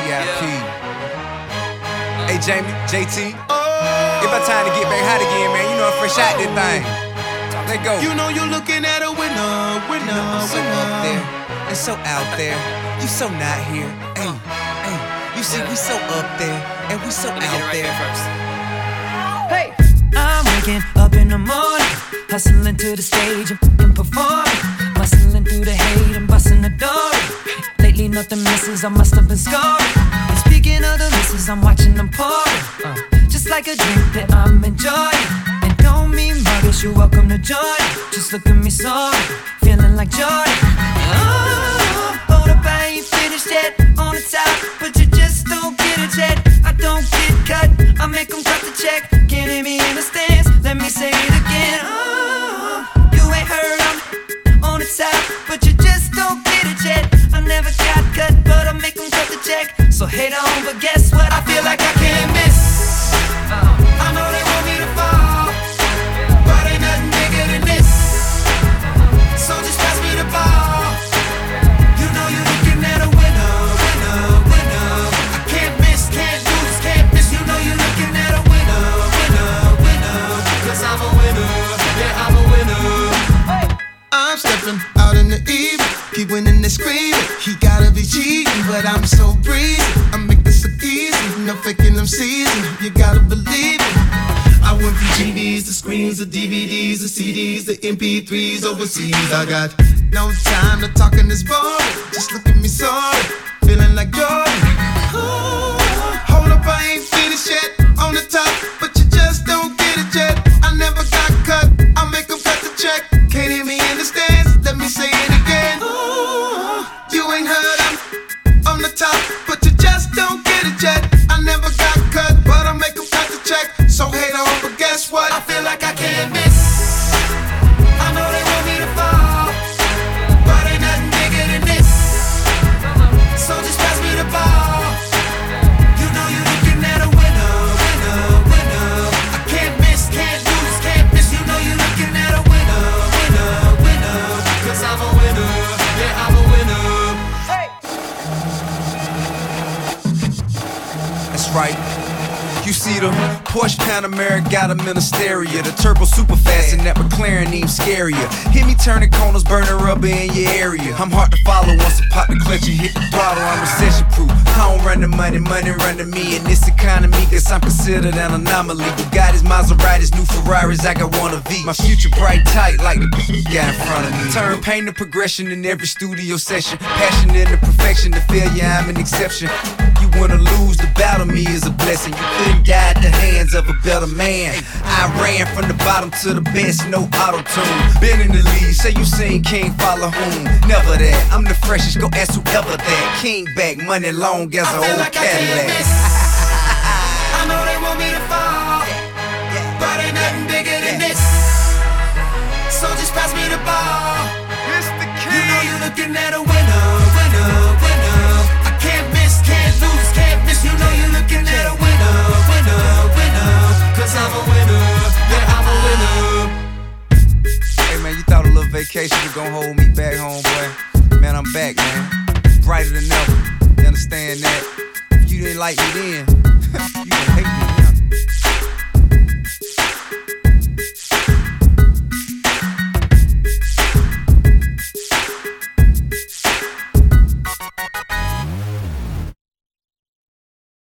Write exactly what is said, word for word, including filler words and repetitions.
I P. Hey, Jamie, J T. It's about time to get back hot again, man. You know I'm fresh out this thing. Let go. You know you're looking at a winner, winner, I'm so winner. up there and so out there. You so not here. Hey, hey. You see, we so up there and we so out there. Hey, I'm waking up in the morning, hustling to the stage and performing, bustling through the hate and busting the door. Lately nothing misses, I must have been scoring. And speaking of the misses, I'm watching them pouring. Uh, just like a drink that I'm enjoying. And don't mean muggish, you're welcome to join. Just look at me sorry, feeling like Jordan. Oh, hold up, I ain't finished yet. On the top, but you just don't get it yet. I don't get cut, I make them cut the check. Can't hear me in the stands, let me say it again. Oh, you ain't heard I'm on the top, but you just don't get it yet. I never got cut, but I make them cut the check. So hate on, but guess what? I feel like I can't miss. I know they want me to fall, but ain't nothing bigger than this. So just pass me the ball. You know you're looking at a winner, winner, winner. I can't miss, can't lose, can't miss. You know you're looking at a winner, winner, winner. Cause I'm a winner, yeah, I'm a winner. I'm stepping out in the evening, keep winning and screaming. He gotta be cheating, but I'm so breezy. I make this look easy, no faking them season. You gotta believe it. I went from G Ds to screens to D V Ds to C Ds to M P threes overseas. I got no time to talk in this boring. Just look at me sorry, feeling like Jordan. Ooh, hold up, I ain't finished yet. On the top, but you just don't get it yet. I never got cut, I make them cut the check. Can't hear me in the stands, let me say it again. Ooh, you ain't heard I'm on the top, but you just don't get it yet. I never got cut, but I make them cut the check. So hate on, but guess what? I feel like I can't miss. I know they want me to fall, but ain't nothing bigger than this. So just pass me the ball. You know you're looking at a winner, winner, winner. I can't miss, can't lose, can't miss. You know you're looking at a winner, winner, winner. Cause I'm a winner, yeah, I'm a winner. That's right. You see the Porsche Panamera got a Ministeria. The turbo super fast and that McLaren even scarier. Hit me turning corners, burning rubber in your area. I'm hard to follow once I pop the clutch and hit the throttle. I'm recession proof. I don't run the money, money run to me. In this economy, guess I'm considered an anomaly. Bugattis, Maseratis, new Ferraris, I got one of each. My future bright tight like the guy in front of me. Turn pain to progression in every studio session. Passion into perfection, the failure I'm an exception. You wanna lose, the battle me is a blessing. You couldn't die at the hands of a better man. I ran from the bottom to the best, no auto-tune. Been in the lead, say you seen King follow whom? Never that, I'm the freshest, go ask whoever that. King back, money long as an old like Cadillac. I, I know they want me to fall, but ain't nothing bigger than this. So just pass me the ball. You know you're looking at a winner, winner, winner. I can't miss, can't lose, can't miss. You know you're looking at a winner, winner, winner. Cause I'm a winner, yeah, I'm a winner. Hey man, you thought a little vacation was gonna hold me back home, boy. Man, I'm back, man. Brighter than ever. You understand that? If you didn't like me then, you gon' hate me now.